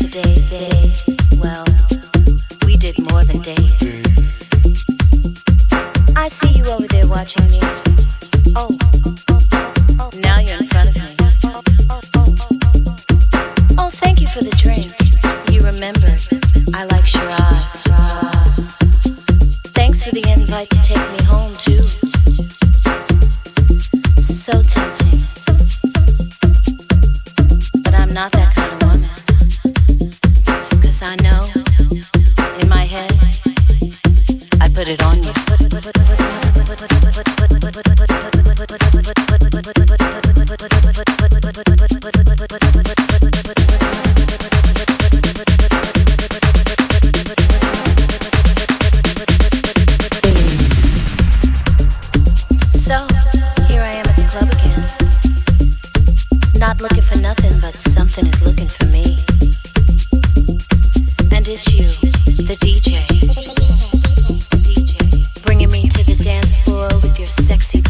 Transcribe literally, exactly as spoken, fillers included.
today, day. Well, we did more than date. I see you over there watching me. Oh, now you're in front of me. Oh, thank you for the drink. You remembered. I like Shiraz. Thanks for the invite to take me home, too. So tempting. But I'm not that kind of woman. 'Cause I know, in my head, I put it on you. So, here I am at the club again. Not looking for nothing, but something is looking for me. And it's you, the D J. D J, bringing me to the dance floor with your sexy